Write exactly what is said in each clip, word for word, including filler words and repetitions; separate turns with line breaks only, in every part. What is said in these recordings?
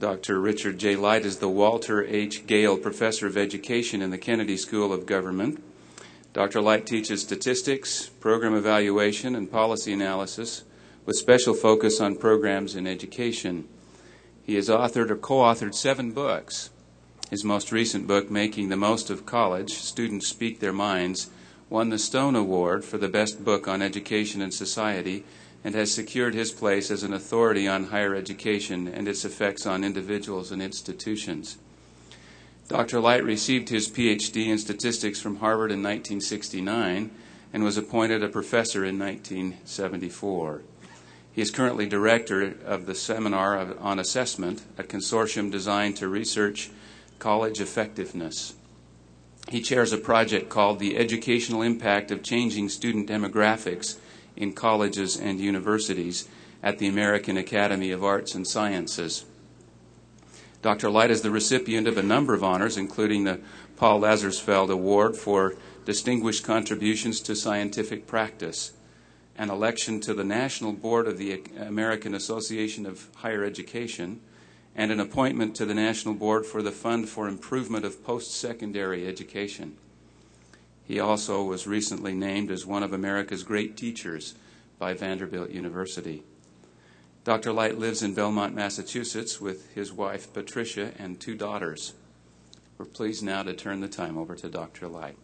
Doctor Richard J. Light is the Walter H. Gale Professor of Education in the Kennedy School of Government. Doctor Light teaches statistics, program evaluation, and policy analysis with special focus on programs in education. He has authored or co-authored seven books. His most recent book, Making the Most of College, Students Speak Their Minds, won the Stone Award for the best book on education and society and has secured his place as an authority on higher education and its effects on individuals and institutions. Doctor Light received his P H D in statistics from Harvard in nineteen sixty-nine and was appointed a professor in nineteen seventy-four. He is currently director of the Seminar on Assessment, a consortium designed to research college effectiveness. He chairs a project called The Educational Impact of Changing Student Demographics in Colleges and Universities at the American Academy of Arts and Sciences. Doctor Light is the recipient of a number of honors, including the Paul Lazarsfeld Award for Distinguished Contributions to Scientific Practice, an election to the National Board of the American Association of Higher Education, and an appointment to the National Board for the Fund for Improvement of Post-Secondary Education. He also was recently named as one of America's great teachers by Vanderbilt University. Doctor Light lives in Belmont, Massachusetts with his wife, Patricia, and two daughters. We're pleased now to turn the time over to Doctor Light.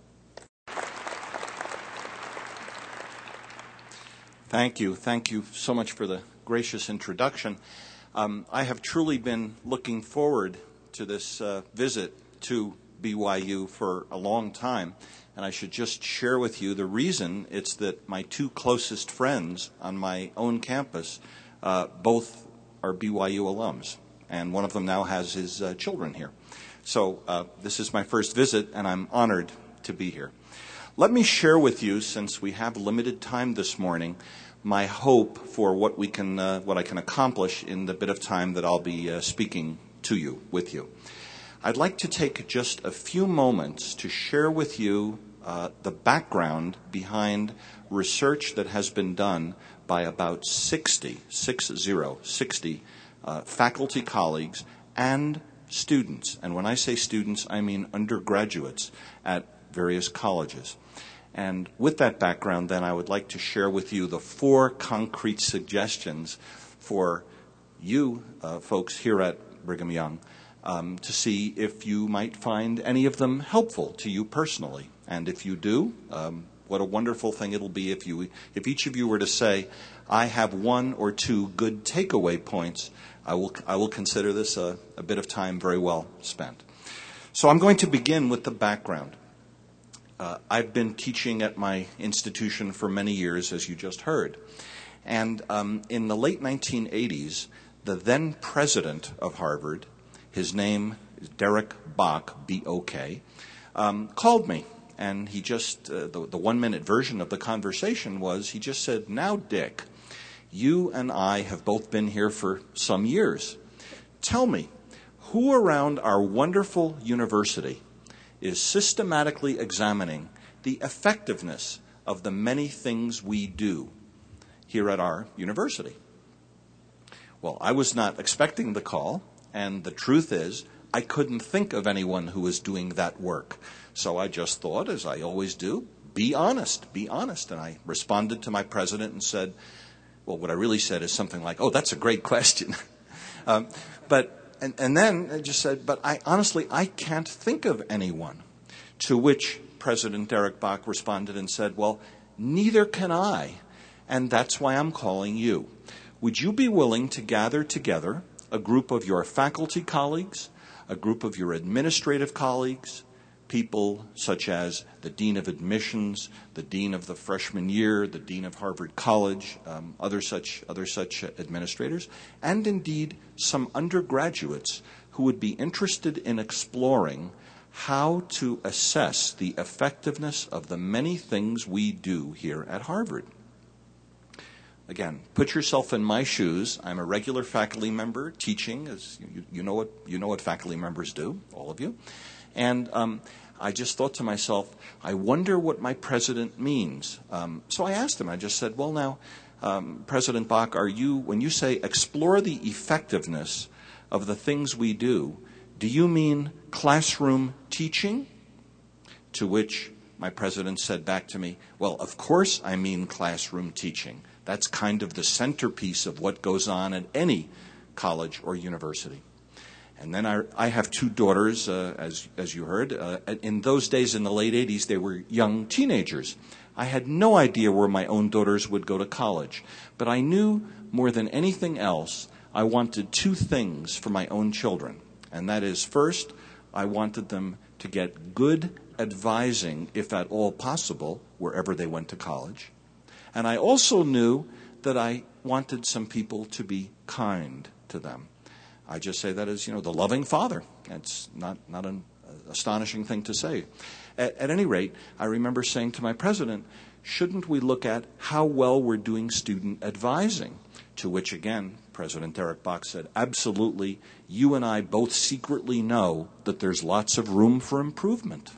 Thank you. Thank you so much for the gracious introduction. Um, I have truly been looking forward to this uh, visit to B Y U for a long time, and I should just share with you the reason. It's that my two closest friends on my own campus uh, both are B Y U alums, and one of them now has his uh, children here. So uh, this is my first visit, and I'm honored to be here. Let me share with you, since we have limited time this morning, my hope for what we can, uh, what I can accomplish in the bit of time that I'll be uh, speaking to you, with you. I'd like to take just a few moments to share with you uh, the background behind research that has been done by about sixty, six zero, sixty uh, faculty colleagues and students. And when I say students, I mean undergraduates at various colleges. And with that background, then, I would like to share with you the four concrete suggestions for you uh, folks here at Brigham Young um, to see if you might find any of them helpful to you personally. And if you do, um, what a wonderful thing it'll be if you, if each of you were to say, I have one or two good takeaway points. I will, I will consider this a, a bit of time very well spent. So I'm going to begin with the background. Uh, I've been teaching at my institution for many years, as you just heard. And um, in the late nineteen eighties, the then president of Harvard, his name is Derek Bok, B O K, um, called me. And he just, uh, the, the one-minute version of the conversation was, he just said, now, Dick, you and I have both been here for some years. Tell me, who around our wonderful university is systematically examining the effectiveness of the many things we do here at our university? Well, I was not expecting the call, and the truth is, I couldn't think of anyone who was doing that work. So I just thought, as I always do, be honest, be honest. And I responded to my president and said, well, what I really said is something like, oh, that's a great question. um, but And, and then I just said, but I honestly, I can't think of anyone. To which President Derek Bok responded and said, well, neither can I, and that's why I'm calling you. Would you be willing to gather together a group of your faculty colleagues, a group of your administrative colleagues, people such as the Dean of Admissions, the Dean of the freshman year, the Dean of Harvard College, um, other such other such administrators, and indeed some undergraduates who would be interested in exploring how to assess the effectiveness of the many things we do here at Harvard. Again, put yourself in my shoes. I'm a regular faculty member teaching, as you, you know what you know what faculty members do, all of you. And um, I just thought to myself, I wonder what my president means. Um, so I asked him, I just said, well, now, um, President Bok, are you, when you say explore the effectiveness of the things we do, do you mean classroom teaching? To which my president said back to me, well, of course I mean classroom teaching. That's kind of the centerpiece of what goes on at any college or university. And then I, I have two daughters, uh, as, as you heard. Uh, in those days, in the late eighties, they were young teenagers. I had no idea where my own daughters would go to college. But I knew more than anything else, I wanted two things for my own children. And that is, first, I wanted them to get good advising, if at all possible, wherever they went to college. And I also knew that I wanted some people to be kind to them. I just say that as, you know, the loving father. It's not, not an astonishing thing to say. At, at any rate, I remember saying to my president, shouldn't we look at how well we're doing student advising? To which, again, President Derek Bok said, absolutely, you and I both secretly know that there's lots of room for improvement.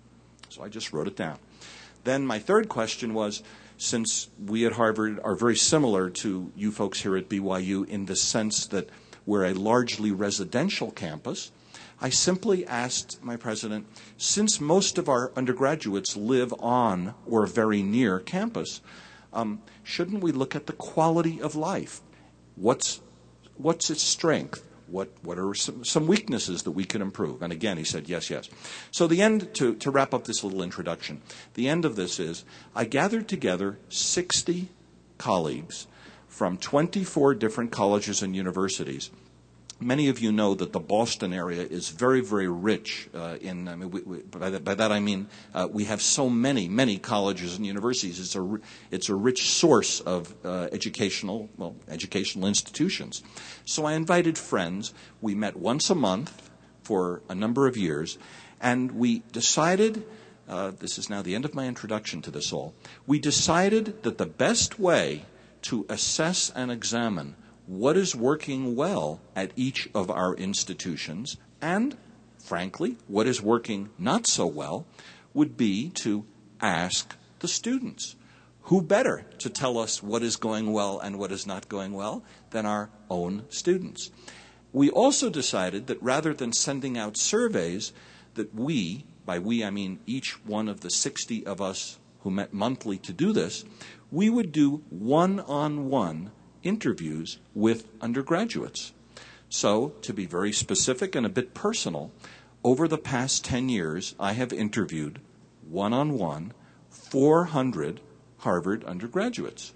So I just wrote it down. Then my third question was, since we at Harvard are very similar to you folks here at B Y U in the sense that we're a largely residential campus, I simply asked my president, since most of our undergraduates live on or very near campus, um, shouldn't we look at the quality of life? What's, what's its strength? What, what are some, some weaknesses that we can improve? And again, he said, yes, yes. So the end, to, to wrap up this little introduction, the end of this is I gathered together sixty colleagues from twenty-four different colleges and universities. Many of you know that the Boston area is very, very rich uh, in, I mean, we, we, by, that, by that I mean uh, we have so many, many colleges and universities. It's a, it's a rich source of uh, educational, well, educational institutions. So I invited friends. We met once a month for a number of years, and we decided, uh, this is now the end of my introduction to this all, we decided that the best way to assess and examine what is working well at each of our institutions, and, frankly, what is working not so well, would be to ask the students. Who better to tell us what is going well and what is not going well than our own students? We also decided that rather than sending out surveys, that we, by we I mean each one of the sixty of us who met monthly to do this, we would do one-on-one interviews with undergraduates. So, to be very specific and a bit personal, over the past ten years, I have interviewed one-on-one four hundred Harvard undergraduates,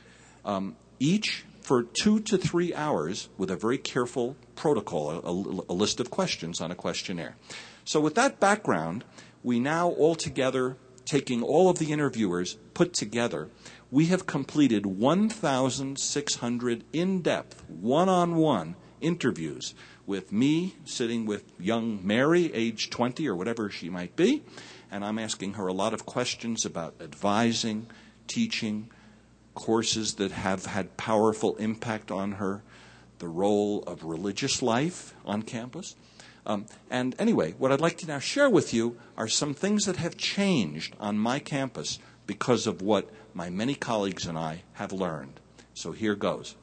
um, each for two to three hours with a very careful protocol, a, a, a list of questions on a questionnaire. So with that background, we now all together, taking all of the interviewers put together, we have completed one thousand six hundred in-depth, one-on-one interviews with me sitting with young Mary, age twenty or whatever she might be, and I'm asking her a lot of questions about advising, teaching, courses that have had powerful impact on her, the role of religious life on campus. Um, and anyway, what I'd like to now share with you are some things that have changed on my campus because of what my many colleagues and I have learned. So here goes.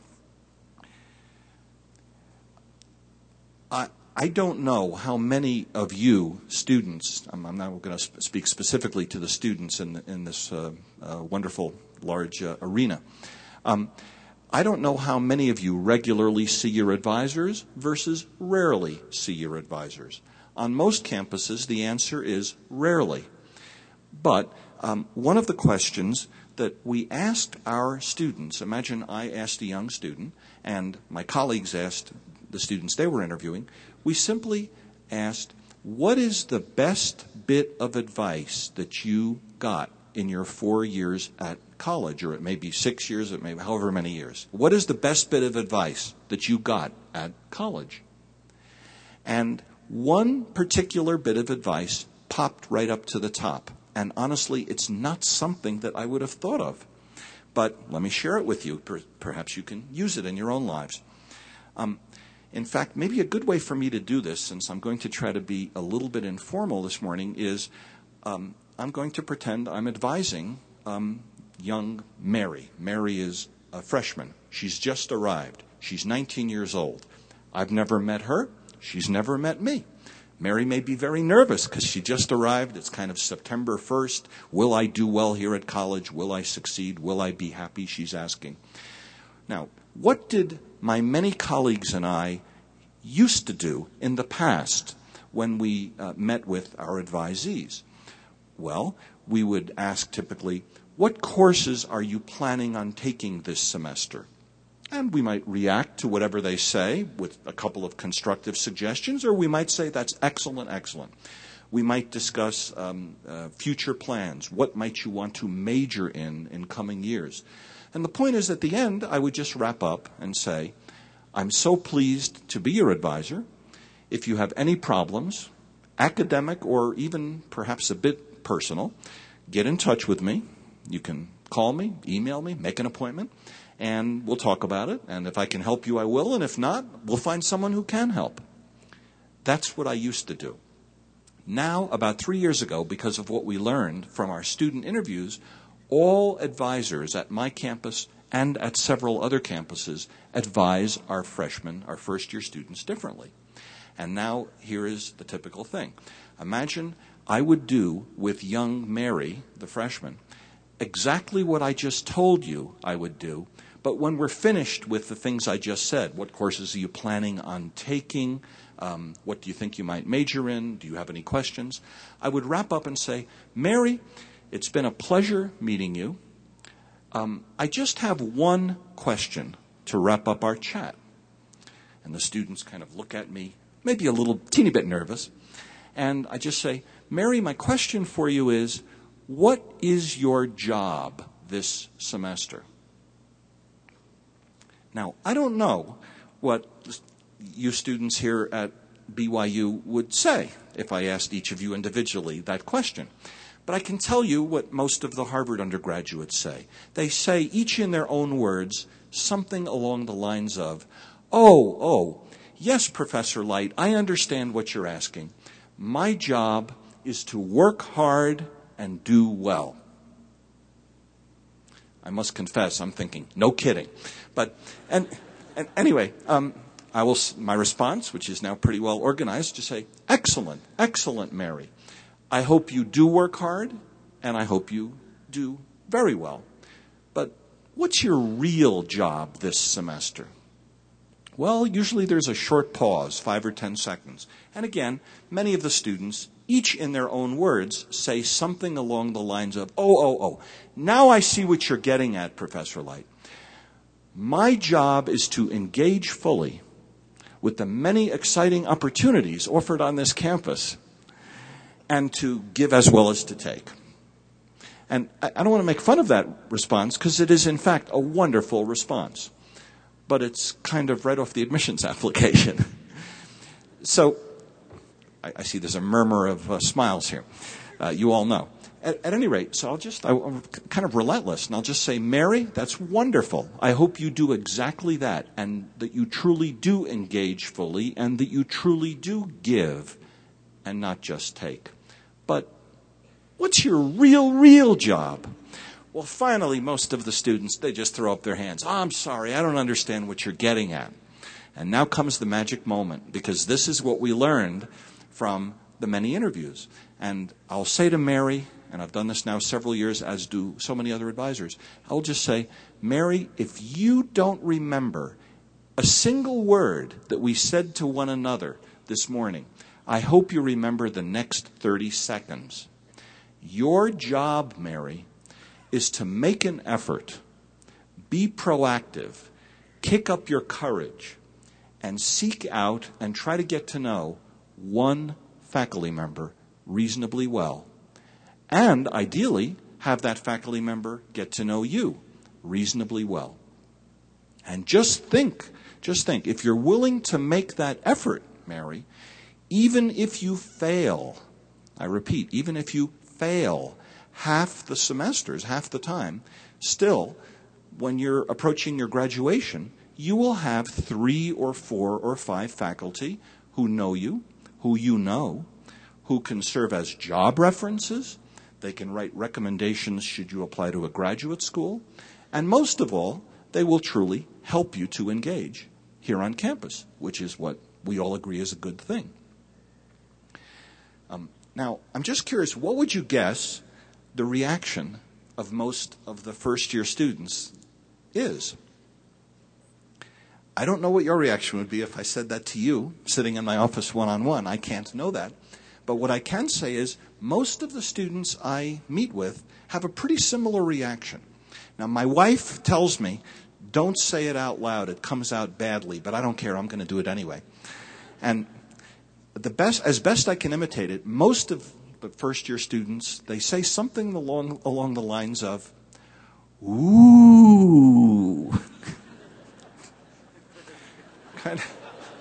I, I don't know how many of you students, I'm, I'm not going to sp- speak specifically to the students in, the, in this uh, uh, wonderful large uh, arena. Um, I don't know how many of you regularly see your advisors versus rarely see your advisors. On most campuses, the answer is rarely. But um, one of the questions that we asked our students, imagine I asked a young student and my colleagues asked the students they were interviewing, we simply asked, what is the best bit of advice that you got in your four years at college, or it may be six years, it may be however many years. What is the best bit of advice that you got at college? And one particular bit of advice popped right up to the top. And honestly, it's not something that I would have thought of. But let me share it with you. Perhaps you can use it in your own lives. Um, in fact, maybe a good way for me to do this, since I'm going to try to be a little bit informal this morning, is um, I'm going to pretend I'm advising um, young Mary. Mary is a freshman. She's just arrived. She's nineteen years old. I've never met her. She's never met me. Mary may be very nervous because she just arrived. It's kind of September first. Will I do well here at college? Will I succeed? Will I be happy? She's asking. Now, what did my many colleagues and I used to do in the past when we uh, met with our advisees? Well, we would ask typically, what courses are you planning on taking this semester? And we might react to whatever they say with a couple of constructive suggestions, or we might say, that's excellent, excellent. We might discuss um, uh, future plans. What might you want to major in in coming years? And the point is, at the end, I would just wrap up and say, I'm so pleased to be your advisor. If you have any problems, academic or even perhaps a bit personal, get in touch with me. You can call me, email me, make an appointment, and we'll talk about it. And if I can help you, I will. And if not, we'll find someone who can help. That's what I used to do. Now, about three years ago, because of what we learned from our student interviews, all advisors at my campus and at several other campuses advise our freshmen, our first-year students, differently. And now here is the typical thing. Imagine I would do with young Mary, the freshman, exactly what I just told you I would do, but when we're finished with the things I just said, what courses are you planning on taking? Um, what do you think you might major in? Do you have any questions? I would wrap up and say, Mary, it's been a pleasure meeting you. Um, I just have one question to wrap up our chat. And the students kind of look at me, maybe a little teeny bit nervous. And I just say, Mary, my question for you is, what is your job this semester? Now, I don't know what you students here at B Y U would say if I asked each of you individually that question. But I can tell you what most of the Harvard undergraduates say. They say, each in their own words, something along the lines of, oh, oh, yes, Professor Light, I understand what you're asking. My job is to work hard and do well. I must confess, I'm thinking, no kidding. But, and, and anyway, um, I will, my response, which is now pretty well organized, to say, excellent, excellent, Mary. I hope you do work hard, and I hope you do very well. But what's your real job this semester? Well, usually there's a short pause, five or ten seconds. And again, many of the students, each in their own words, say something along the lines of, oh, oh, oh, now I see what you're getting at, Professor Light. My job is to engage fully with the many exciting opportunities offered on this campus and to give as well as to take. And I don't want to make fun of that response because it is, in fact, a wonderful response. But it's kind of right off the admissions application. So I, I see there's a murmur of uh, smiles here. Uh, you all know. At, at any rate, so I'll just, I, I'm kind of relentless, and I'll just say, Mary, that's wonderful. I hope you do exactly that, and that you truly do engage fully, and that you truly do give and not just take. But what's your real, real job? Well, finally, most of the students, they just throw up their hands. Oh, I'm sorry, I don't understand what you're getting at. And now comes the magic moment, because this is what we learned from the many interviews. And I'll say to Mary, and I've done this now several years, as do so many other advisors, I'll just say, Mary, if you don't remember a single word that we said to one another this morning, I hope you remember the next thirty seconds. Your job, Mary, is to make an effort, be proactive, kick up your courage, and seek out and try to get to know one faculty member reasonably well. And ideally, have that faculty member get to know you reasonably well. And just think, just think, if you're willing to make that effort, Mary, even if you fail, I repeat, even if you fail half the semesters, half the time, still, when you're approaching your graduation, you will have three or four or five faculty who know you, who you know, who can serve as job references. They can write recommendations should you apply to a graduate school. And most of all, they will truly help you to engage here on campus, which is what we all agree is a good thing. Um, now, I'm just curious, what would you guess the reaction of most of the first-year students is? I don't know what your reaction would be if I said that to you, sitting in my office one-on-one. I can't know that. But what I can say is most of the students I meet with have a pretty similar reaction. Now, my wife tells me, don't say it out loud. It comes out badly, but I don't care. I'm going to do it anyway. And the best, as best I can imitate it, most of the first-year students, they say something along, along the lines of, ooh. kind, of,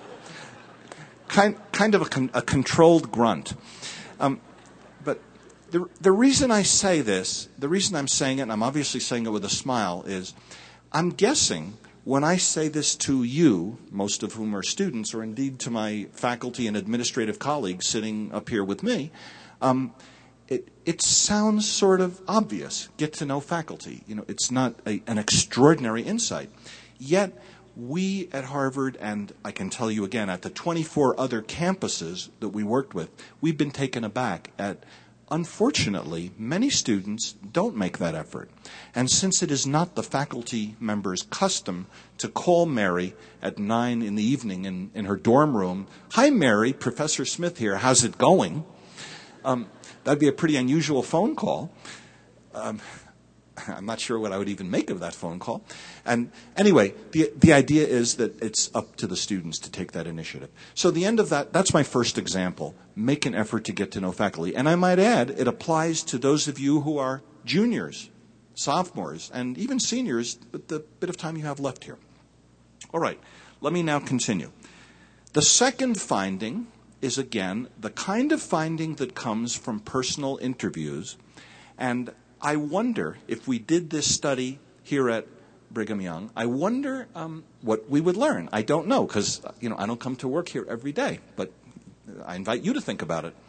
kind, kind of a, con, a controlled grunt. Um, but the, the reason I say this, the reason I'm saying it, and I'm obviously saying it with a smile, is I'm guessing when I say this to you, most of whom are students, or indeed to my faculty and administrative colleagues sitting up here with me, um, it, it sounds sort of obvious. Get to know faculty. You know, it's not a, an extraordinary insight. Yet, we at Harvard, and I can tell you again, at the twenty-four other campuses that we worked with, we've been taken aback at, unfortunately, many students don't make that effort. And since it is not the faculty member's custom to call Mary at nine in the evening in, in her dorm room, "Hi, Mary, Professor Smith here, how's it going?" Um, that'd be a pretty unusual phone call. Um, I'm not sure what I would even make of that phone call. And anyway, the the idea is that it's up to the students to take that initiative. So the end of that, that's my first example. Make an effort to get to know faculty. And I might add, it applies to those of you who are juniors, sophomores, and even seniors with the bit of time you have left here. All right, let me now continue. The second finding is, again, the kind of finding that comes from personal interviews. And I wonder, if we did this study here at Brigham Young, I wonder um, what we would learn. I don't know, because you know I don't come to work here every day, but I invite you to think about it.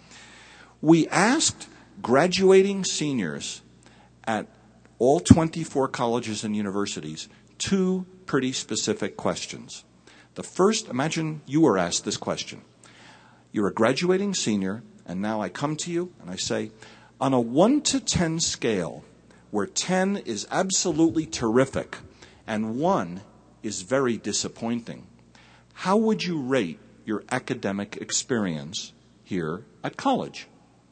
We asked graduating seniors at all twenty-four colleges and universities two pretty specific questions. The first, imagine you were asked this question. You're a graduating senior, and now I come to you and I say, on a one to ten scale, where ten is absolutely terrific and one is very disappointing, how would you rate your academic experience here at college?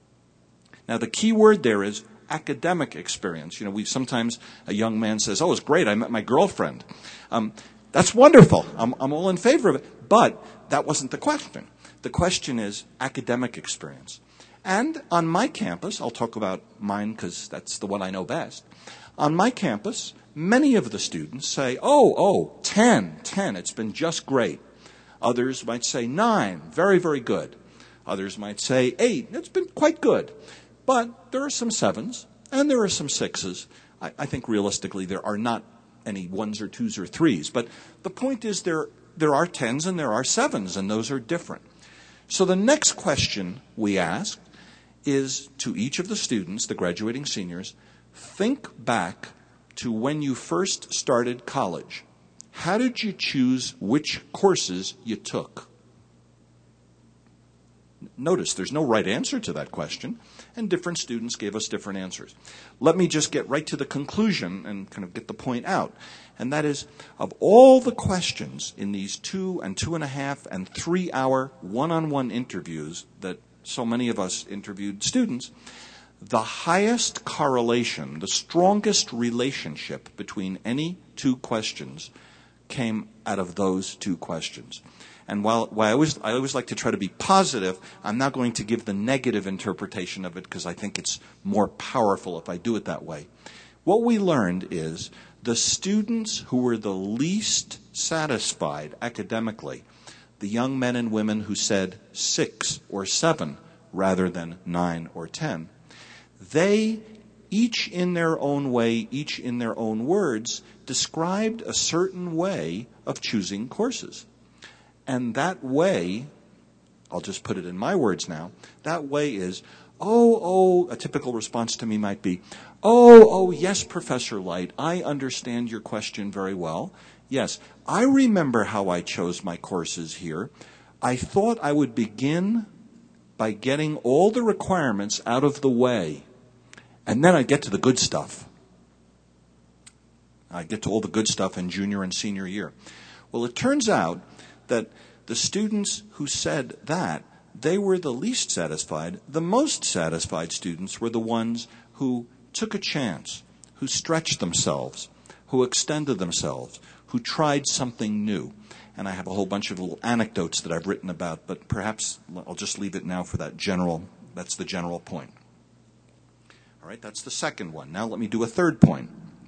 Now, the key word there is academic experience. You know, we sometimes, a young man says, "Oh, it's great, I met my girlfriend." Um, that's wonderful. I'm, I'm all in favor of it. But that wasn't the question. The question is academic experience. And on my campus, I'll talk about mine because that's the one I know best. On my campus, many of the students say, oh, oh, ten, ten, it's been just great. Others might say nine, very, very good. Others might say eight, it's been quite good. But there are some sevens and there are some sixes. I, I think realistically there are not any ones or twos or threes. But the point is there, there are tens and there are sevens, and those are different. So the next question we ask is to each of the students, the graduating seniors, think back to when you first started college. How did you choose which courses you took? Notice there's no right answer to that question, and different students gave us different answers. Let me just get right to the conclusion and kind of get the point out. And that is, of all the questions in these two and two and a half and three hour one-on-one interviews that so many of us interviewed students, the highest correlation, the strongest relationship between any two questions came out of those two questions. And while, while I, always, I always like to try to be positive, I'm not going to give the negative interpretation of it because I think it's more powerful if I do it that way. What we learned is the students who were the least satisfied academically, the young men and women who said six or seven rather than nine or ten, they, each in their own way, each in their own words, described a certain way of choosing courses. And that way, I'll just put it in my words now, that way is, oh, oh, a typical response to me might be, oh, oh, yes, Professor Light, I understand your question very well. Yes, I remember how I chose my courses here. I thought I would begin by getting all the requirements out of the way, and then I'd get to the good stuff. I'd get to all the good stuff in junior and senior year. Well, it turns out that the students who said that, they were the least satisfied. The most satisfied students were the ones who took a chance, who stretched themselves, who extended themselves, who tried something new. And I have a whole bunch of little anecdotes that I've written about, but perhaps I'll just leave it now for that general, that's the general point. All right, that's the second one. Now let me do a third point.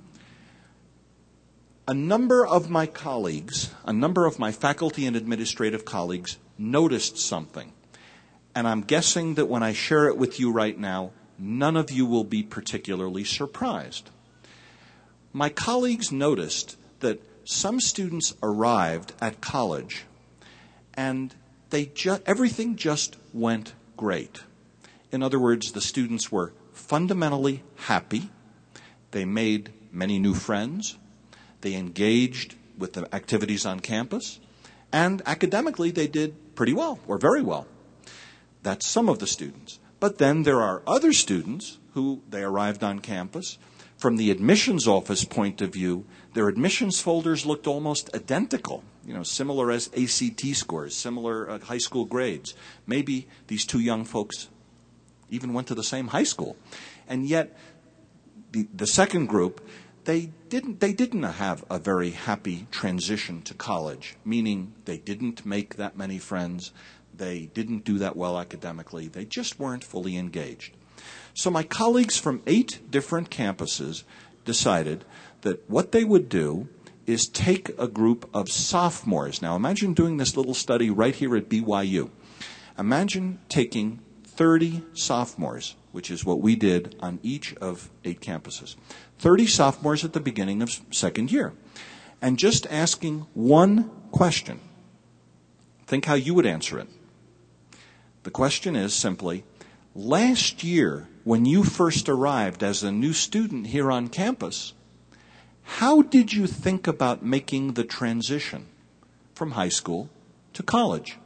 A number of my colleagues, a number of my faculty and administrative colleagues noticed something. And I'm guessing that when I share it with you right now, none of you will be particularly surprised. My colleagues noticed that some students arrived at college and they ju- everything just went great. In other words, the students were fundamentally happy. They made many new friends. They engaged with the activities on campus. And academically, they did pretty well, or very well. That's some of the students. But then there are other students who, they arrived on campus. From the admissions office point of view, their admissions folders looked almost identical, you know, similar as A C T scores, similar uh, high school grades. Maybe these two young folks even went to the same high school. And yet, the, the second group, they didn't, they didn't have a very happy transition to college, meaning they didn't make that many friends, they didn't do that well academically, they just weren't fully engaged. So my colleagues from eight different campuses decided that what they would do is take a group of sophomores. Now imagine doing this little study right here at B Y U. Imagine taking thirty sophomores, which is what we did on each of eight campuses. thirty sophomores at the beginning of second year. And just asking one question. Think how you would answer it. The question is simply, last year, when you first arrived as a new student here on campus, how did you think about making the transition from high school to college?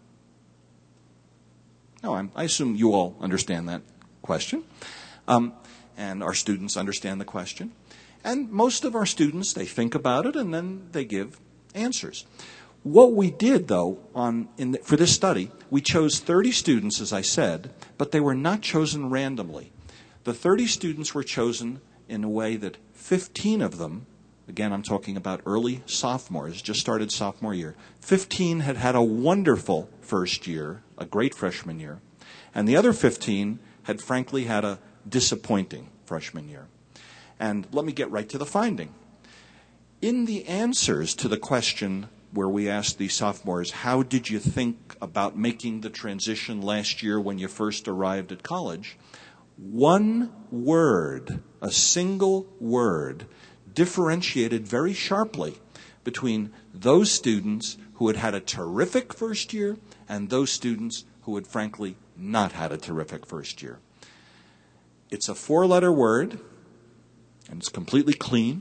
Now, I'm, I assume you all understand that question, um, and our students understand the question. And most of our students, they think about it and then they give answers. What we did, though, on in the, for this study, we chose thirty students, as I said, but they were not chosen randomly. The thirty students were chosen in a way that fifteen of them, again, I'm talking about early sophomores, just started sophomore year, fifteen had had a wonderful first year, a great freshman year, and the other fifteen had frankly had a disappointing freshman year. And let me get right to the finding. In the answers to the question where we asked the sophomores, how did you think about making the transition last year when you first arrived at college? One word, a single word, differentiated very sharply between those students who had had a terrific first year and those students who had frankly not had a terrific first year. It's a four-letter word, and it's completely clean.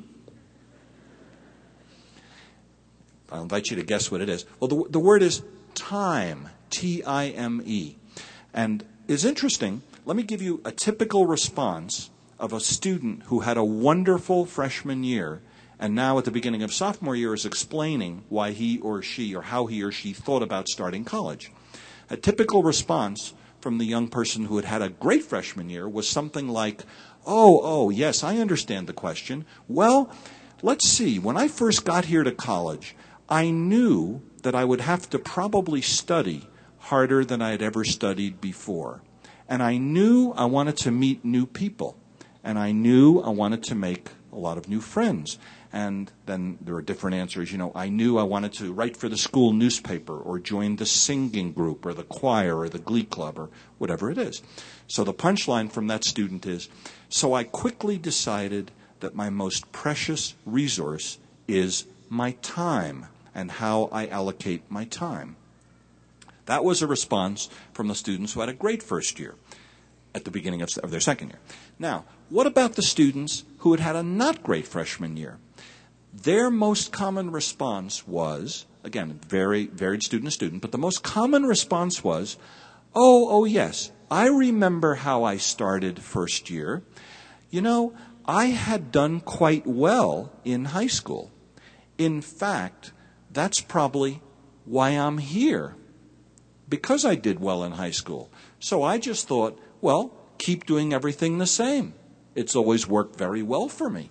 I'll invite you to guess what it is. Well, the, the word is time, T I M E. And it's interesting. Let me give you a typical response of a student who had a wonderful freshman year and now at the beginning of sophomore year is explaining why he or she or how he or she thought about starting college. A typical response from the young person who had had a great freshman year was something like, oh, oh, yes, I understand the question. Well, let's see. When I first got here to college, I knew that I would have to probably study harder than I had ever studied before. And I knew I wanted to meet new people. And I knew I wanted to make a lot of new friends. And then there are different answers. You know, I knew I wanted to write for the school newspaper or join the singing group or the choir or the glee club or whatever it is. So the punchline from that student is, so I quickly decided that my most precious resource is my time and how I allocate my time. That was a response from the students who had a great first year at the beginning of, of their second year. Now, what about the students who had had a not great freshman year? their most common response was, again, very varied student to student, but the most common response was, oh, oh yes, I remember how I started first year. You know, I had done quite well in high school. In fact, that's probably why I'm here, because I did well in high school. So I just thought, well, keep doing everything the same. It's always worked very well for me.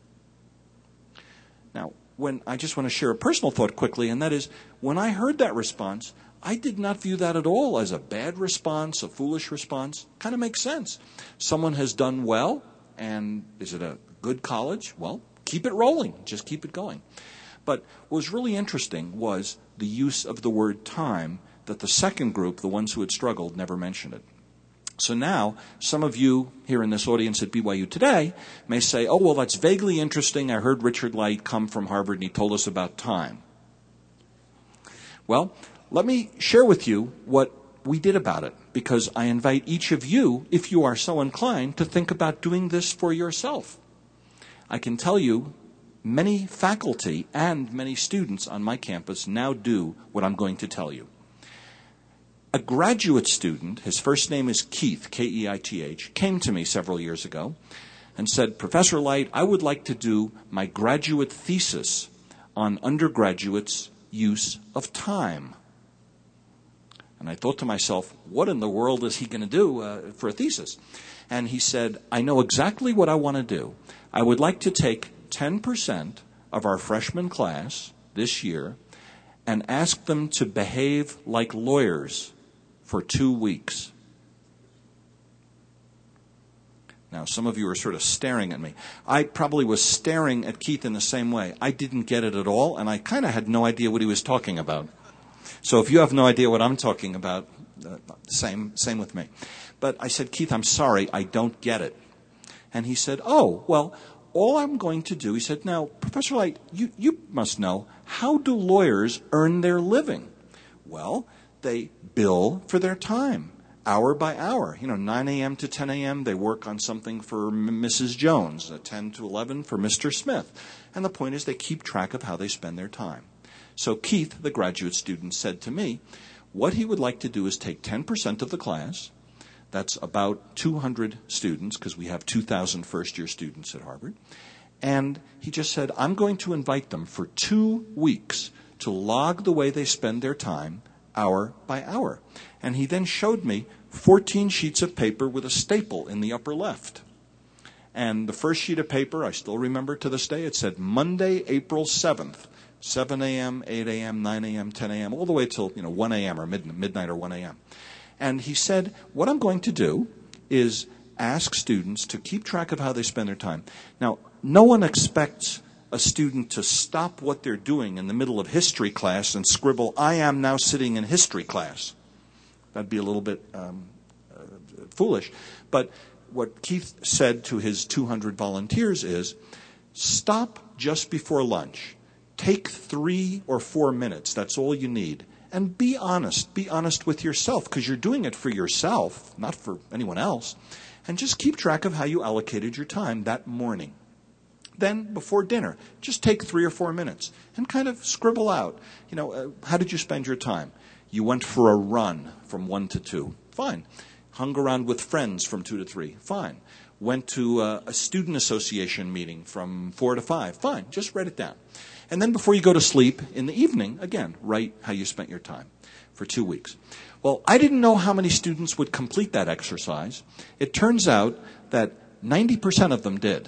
Now, when I just want to share a personal thought quickly, and that is, when I heard that response, I did not view that at all as a bad response, a foolish response. Kind of makes sense. Someone has done well, and is it a good college? Well, keep it rolling. Just keep it going. But what was really interesting was the use of the word time, that the second group, the ones who had struggled, never mentioned it. So now, some of you here in this audience at B Y U today may say, oh, well, that's vaguely interesting. I heard Richard Light come from Harvard and he told us about time. Well, let me share with you what we did about it, because I invite each of you, if you are so inclined, to think about doing this for yourself. I can tell you many faculty and many students on my campus now do what I'm going to tell you. A graduate student, his first name is Keith, K E I T H, came to me several years ago and said, Professor Light, I would like to do my graduate thesis on undergraduates' use of time. And I thought to myself, what in the world is he going to do uh, for a thesis? And he said, I know exactly what I want to do. I would like to take ten percent of our freshman class this year and ask them to behave like lawyers for two weeks. Now, some of you are sort of staring at me. I probably was staring at Keith in the same way. I didn't get it at all, and I kind of had no idea what he was talking about. So if you have no idea what I'm talking about, uh, same same with me. But I said, Keith, I'm sorry, I don't get it. And he said, oh, well, all I'm going to do, he said, now, Professor Light, you, you must know, how do lawyers earn their living? Well, they bill for their time, hour by hour. You know, nine a.m. to ten a.m., they work on something for Missus Jones, uh, ten to eleven for Mister Smith. And the point is they keep track of how they spend their time. So Keith, the graduate student, said to me, what he would like to do is take ten percent of the class. That's about two hundred students, because we have two thousand first-year students at Harvard. And he just said, I'm going to invite them for two weeks to log the way they spend their time, hour by hour. And he then showed me fourteen sheets of paper with a staple in the upper left. And the first sheet of paper, I still remember to this day, it said Monday, April seventh, seven a.m., eight a.m., nine a.m., ten a.m., all the way till, you know, one a.m. or mid- midnight or one a.m. And he said, what I'm going to do is ask students to keep track of how they spend their time. Now, no one expects a student to stop what they're doing in the middle of history class and scribble, I am now sitting in history class. That'd be a little bit um, uh, foolish. But what Keith said to his two hundred volunteers is, stop just before lunch. Take three or four minutes. That's all you need. And be honest. Be honest with yourself, because you're doing it for yourself, not for anyone else. And just keep track of how you allocated your time that morning. Then, before dinner, just take three or four minutes and kind of scribble out, you know, uh, how did you spend your time? You went for a run from one to two. Fine. Hung around with friends from two to three. Fine. Went to uh, a student association meeting from four to five. Fine. Just write it down. And then before you go to sleep in the evening, again, write how you spent your time for two weeks. Well, I didn't know how many students would complete that exercise. It turns out that ninety percent of them did.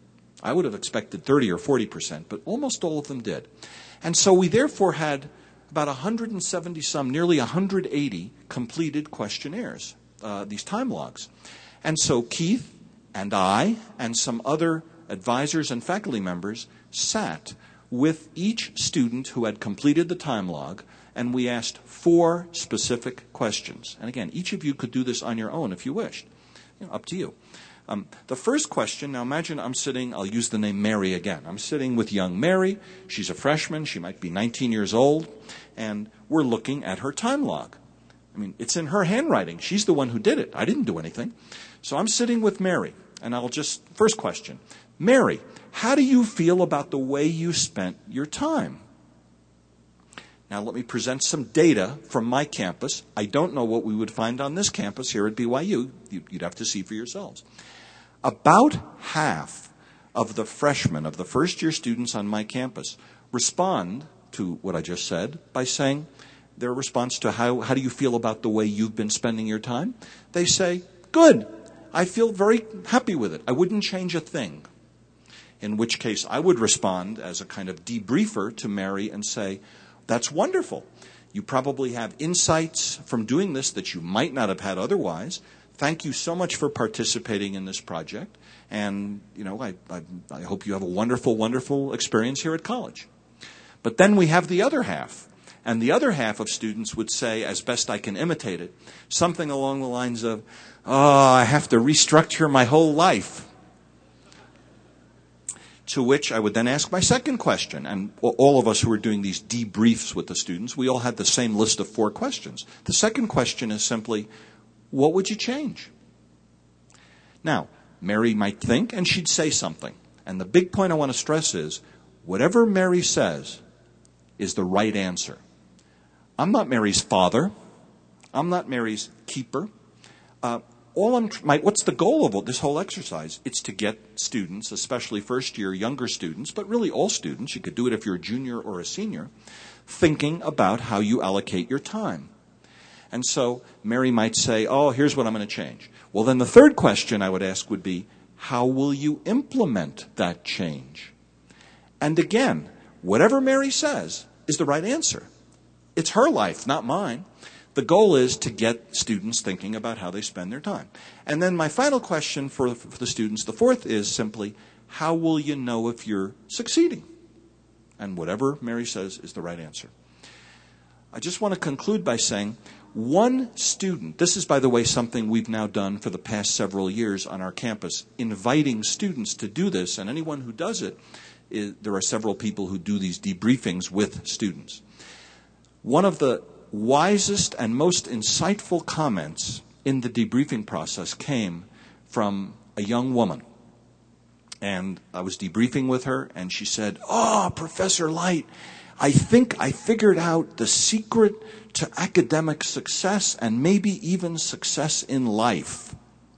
I would have expected thirty or forty percent, but almost all of them did. And so we therefore had about one hundred seventy some, nearly one hundred eighty completed questionnaires, uh, these time logs. And so Keith and I and some other advisors and faculty members sat with each student who had completed the time log, and we asked four specific questions. And again, each of you could do this on your own if you wished. You know, up to you. Um, the first question, now imagine I'm sitting, I'll use the name Mary again. I'm sitting with young Mary. She's a freshman. She might be nineteen years old. And we're looking at her time log. I mean, it's in her handwriting. She's the one who did it. I didn't do anything. So I'm sitting with Mary. And I'll just, first question, Mary, how do you feel about the way you spent your time? Now let me present some data from my campus. I don't know what we would find on this campus here at B Y U. You'd have to see for yourselves. About half of the freshmen, of the first-year students on my campus, respond to what I just said by saying their response to how, how do you feel about the way you've been spending your time? They say, good. I feel very happy with it. I wouldn't change a thing. In which case I would respond as a kind of debriefer to Mary and say, that's wonderful. You probably have insights from doing this that you might not have had otherwise. Thank you so much for participating in this project. And, you know, I, I, I hope you have a wonderful, wonderful experience here at college. But then we have the other half. And the other half of students would say, as best I can imitate it, something along the lines of, oh, I have to restructure my whole life. To which I would then ask my second question. And all of us who were doing these debriefs with the students, we all had the same list of four questions. The second question is simply, what would you change? Now, Mary might think, and she'd say something. And the big point I want to stress is, whatever Mary says is the right answer. I'm not Mary's father. I'm not Mary's keeper. Uh, all I'm, my, what's the goal of this whole exercise? It's to get students, especially first-year younger students, but really all students, you could do it if you're a junior or a senior, thinking about how you allocate your time. And so Mary might say, oh, here's what I'm going to change. Well, then the third question I would ask would be, how will you implement that change? And again, whatever Mary says is the right answer. It's her life, not mine. The goal is to get students thinking about how they spend their time. And then my final question for, for the students, the fourth, is simply, how will you know if you're succeeding? And whatever Mary says is the right answer. I just want to conclude by saying, one student, this is, by the way, something we've now done for the past several years on our campus, inviting students to do this, and anyone who does it, is, there are several people who do these debriefings with students. One of the wisest and most insightful comments in the debriefing process came from a young woman. And I was debriefing with her, and she said, oh, Professor Light, I think I figured out the secret to academic success and maybe even success in life.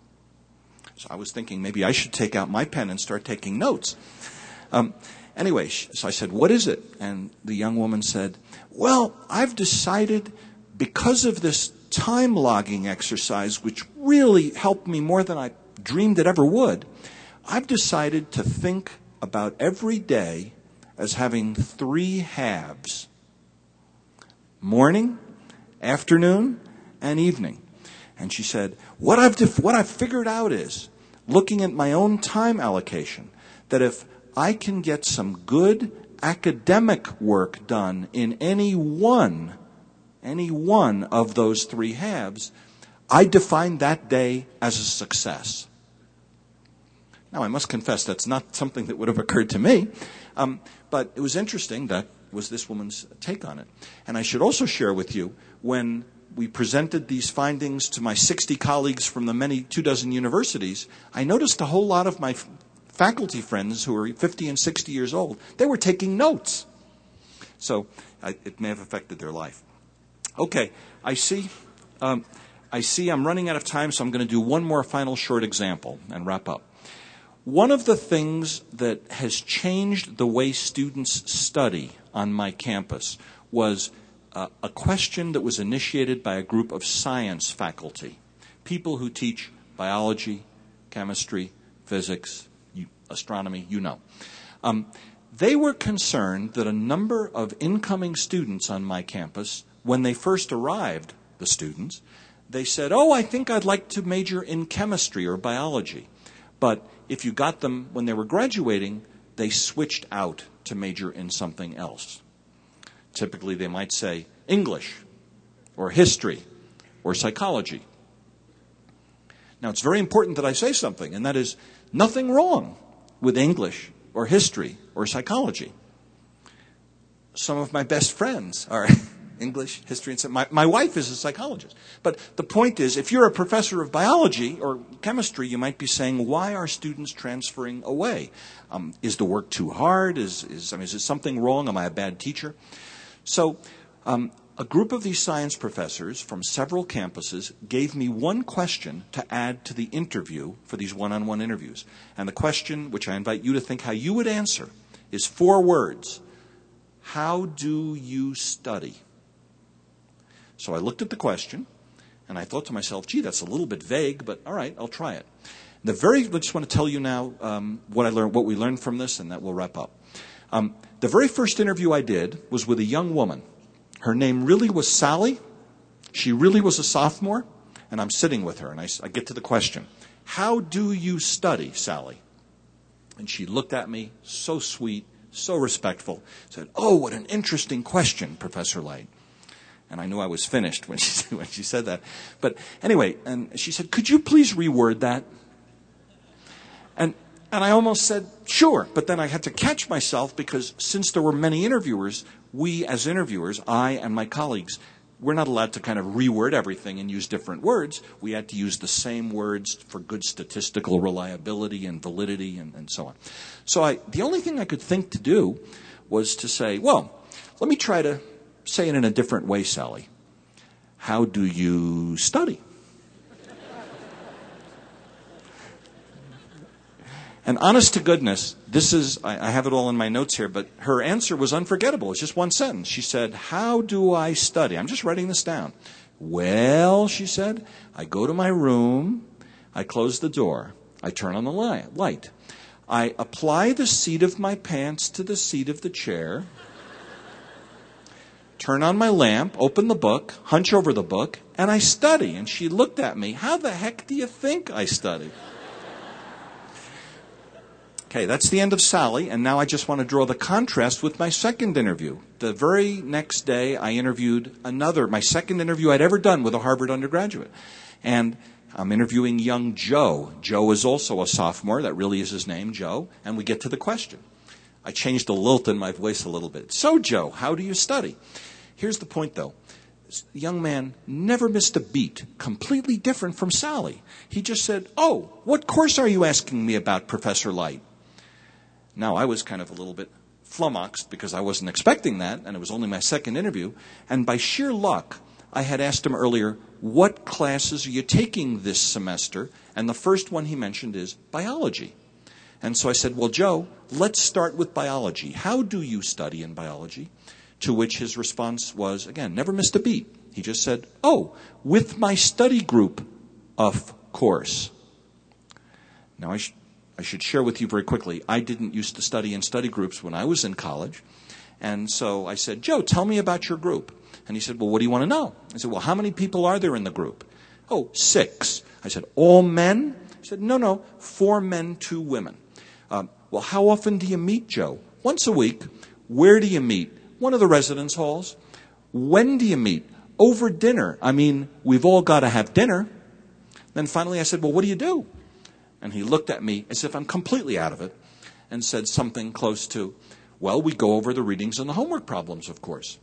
So I was thinking maybe I should take out my pen and start taking notes. Um, anyway, so I said, what is it? And the young woman said, well, I've decided because of this time logging exercise, which really helped me more than I dreamed it ever would, I've decided to think about every day as having three halves: morning, afternoon, and evening. And she said, what I've def- what I've figured out is, looking at my own time allocation, that if I can get some good academic work done in any one, any one of those three halves, I define that day as a success. Now, I must confess that's not something that would have occurred to me, um, but it was interesting. That was this woman's take on it. And I should also share with you, when we presented these findings to my sixty colleagues from the many two dozen universities, I noticed a whole lot of my f- faculty friends who were fifty and sixty years old, they were taking notes. So I, it may have affected their life. Okay, I see, um, I see I'm running out of time, so I'm going to do one more final short example and wrap up. One of the things that has changed the way students study on my campus was uh, a question that was initiated by a group of science faculty, people who teach biology, chemistry, physics, astronomy, you know. Um, they were concerned that a number of incoming students on my campus, when they first arrived, the students, they said, oh, I think I'd like to major in chemistry or biology. But if you got them when they were graduating, they switched out to major in something else. Typically, they might say English or history or psychology. Now, it's very important that I say something, and that is nothing wrong with English or history or psychology. Some of my best friends are English, history, and my, my wife is a psychologist. But the point is, if you're a professor of biology or chemistry, you might be saying, why are students transferring away? Um, is the work too hard? Is, is, I mean, is there something wrong? Am I a bad teacher? So um, a group of these science professors from several campuses gave me one question to add to the interview for these one-on-one interviews. And the question, which I invite you to think how you would answer, is four words. How do you study? So I looked at the question, and I thought to myself, gee, that's a little bit vague, but all right, I'll try it. The very, I just want to tell you now um, what I learned, what we learned from this, and that will wrap up. Um, the very first interview I did was with a young woman. Her name really was Sally. She really was a sophomore, and I'm sitting with her, and I, I get to the question, how do you study, Sally? And she looked at me, so sweet, so respectful, said, oh, what an interesting question, Professor Light. And I knew I was finished when she, when she said that. But anyway, and she said, could you please reword that? And and I almost said, sure. But then I had to catch myself because since there were many interviewers, we as interviewers, I and my colleagues, we're not allowed to kind of reword everything and use different words. We had to use the same words for good statistical reliability and validity and, and so on. So I, the only thing I could think to do was to say, well, let me try to say it in a different way, Sally. How do you study? And honest to goodness, this is, I, I have it all in my notes here, but her answer was unforgettable. It's just one sentence. She said, how do I study? I'm just writing this down. Well, she said, I go to my room, I close the door, I turn on the light, I apply the seat of my pants to the seat of the chair, turn on my lamp, open the book, hunch over the book, and I study. And she looked at me, how the heck do you think I study? Okay, that's the end of Sally, and now I just want to draw the contrast with my second interview. The very next day, I interviewed another, my second interview I'd ever done with a Harvard undergraduate. And I'm interviewing young Joe. Joe is also a sophomore. That really is his name, Joe. And we get to the question. I changed the lilt in my voice a little bit. So, Joe, how do you study? Here's the point, though. This young man never missed a beat, completely different from Sally. He just said, oh, what course are you asking me about, Professor Light? Now, I was kind of a little bit flummoxed because I wasn't expecting that, and it was only my second interview. And by sheer luck, I had asked him earlier, what classes are you taking this semester? And the first one he mentioned is biology. And so I said, well, Joe, let's start with biology. How do you study in biology? To which his response was, again, never missed a beat. He just said, oh, with my study group, of course. Now, I, sh- I should share with you very quickly, I didn't used to study in study groups when I was in college. And so I said, Joe, tell me about your group. And he said, well, what do you want to know? I said, well, how many people are there in the group? Oh, six. I said, all men? He said, no, no, four men, two women. Um, well, how often do you meet, Joe? Once a week. Where do you meet? One of the residence halls. When do you meet? Over dinner. I mean, we've all got to have dinner. Then finally I said, well, what do you do? And he looked at me as if I'm completely out of it and said something close to, well, we go over the readings and the homework problems, of course.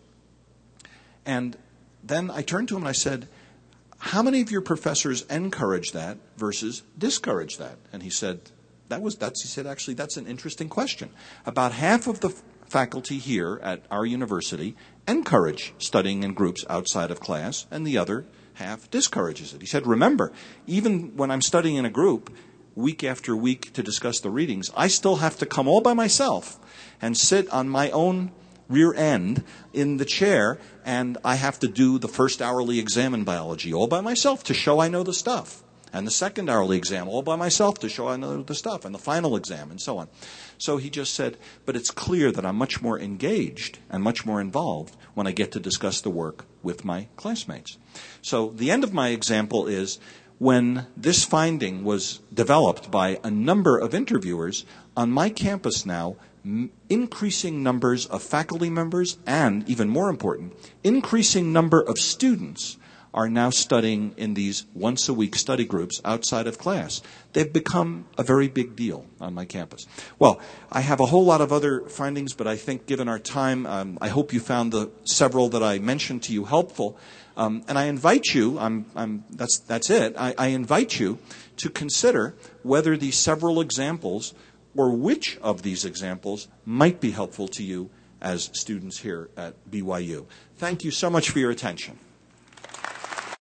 And then I turned to him and I said, how many of your professors encourage that versus discourage that? And he said, that was, that's, he said, actually, that's an interesting question. About half of the f- faculty here at our university encourage studying in groups outside of class, and the other half discourages it. He said, remember, even when I'm studying in a group, week after week to discuss the readings, I still have to come all by myself and sit on my own rear end in the chair, and I have to do the first hourly exam in biology all by myself to show I know the stuff. And the second hourly exam all by myself to show I know the stuff, and the final exam, and so on. So he just said, but it's clear that I'm much more engaged and much more involved when I get to discuss the work with my classmates. So the end of my example is, when this finding was developed by a number of interviewers, on my campus now, m- increasing numbers of faculty members and, even more important, increasing number of students are now studying in these once-a-week study groups outside of class. They've become a very big deal on my campus. Well, I have a whole lot of other findings, but I think given our time, um, I hope you found the several that I mentioned to you helpful. Um, and I invite you, I'm, I'm, that's, that's it, I, I invite you to consider whether these several examples or which of these examples might be helpful to you as students here at B Y U. Thank you so much for your attention.